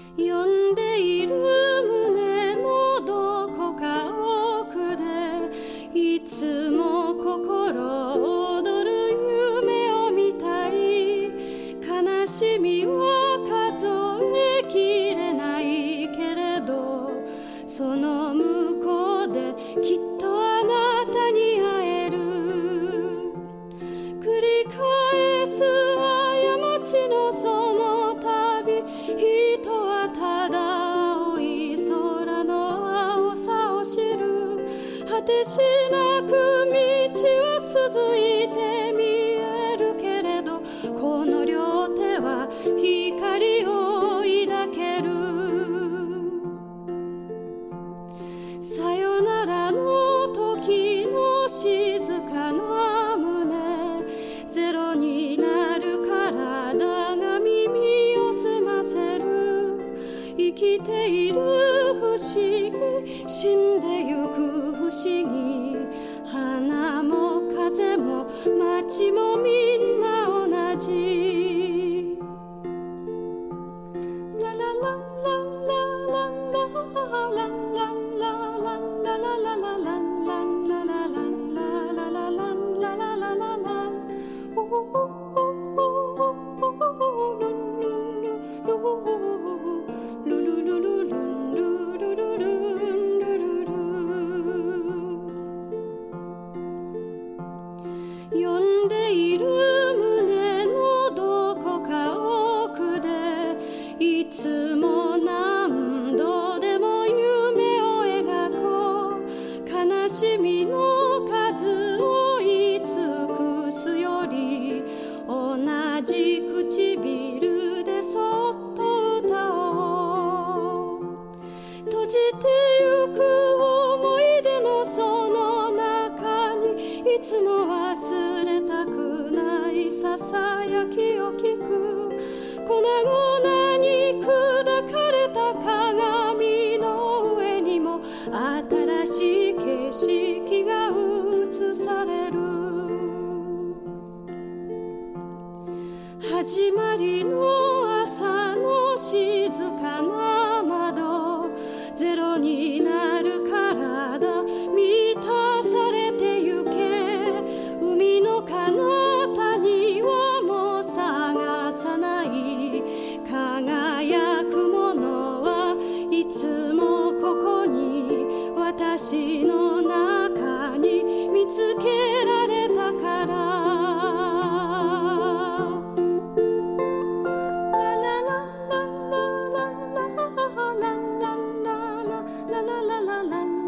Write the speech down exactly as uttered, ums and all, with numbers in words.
呼んでいる胸のどこか奥でいつも心躍る夢を見たい。悲しみは数えきれないけれど、その向こうできっとあなたに会える。繰り返す過ちのその旅、人はただ青い空の青さを知る。果てしなく道は続いて見えるけれど、この両手は光を抱ける。さよならの時の静かな胸、ゼロになる体が耳を澄ませる。生きている不思議、死んでゆく不思議。花も風も街もみんな同じ。ラララララララララ呼んでいる胸のどこか奥でいつも何度でも夢を描こう。悲しみの数を言い尽くすより、同じ唇でそっと歌おう。閉じてゆく思い出のその中に、いつも忘れたくないささやきを聞く。粉々に砕かれた鏡の上にも新しい景色が映される。始まりの朝の静かな窓、ゼロになる体満たされてゆけ。海の彼方にはもう探さない。輝くものはいつもここに、私の中に見つけられたから。La la la la